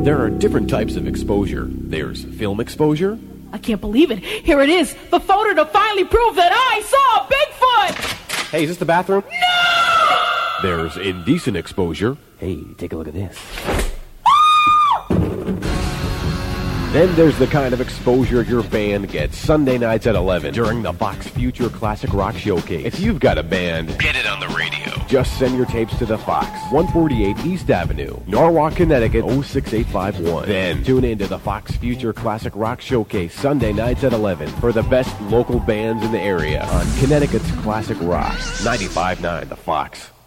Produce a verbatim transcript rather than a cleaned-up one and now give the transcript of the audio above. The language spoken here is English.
There are different types of exposure. There's film exposure. I can't believe it. Here it is. The photo to finally prove that I saw Bigfoot! Hey, is this the bathroom? No! There's indecent exposure. Hey, take a look at this. Then there's the kind of exposure your band gets Sunday nights at eleven during the Fox Future Classic Rock Showcase. If you've got a band, get it on the radio. Just send your tapes to the Fox, one forty-eight East Avenue, Norwalk, Connecticut, oh six eight five one. Then tune in to the Fox Future Classic Rock Showcase Sunday nights at eleven for the best local bands in the area on Connecticut's Classic Rock. ninety-five point nine The Fox.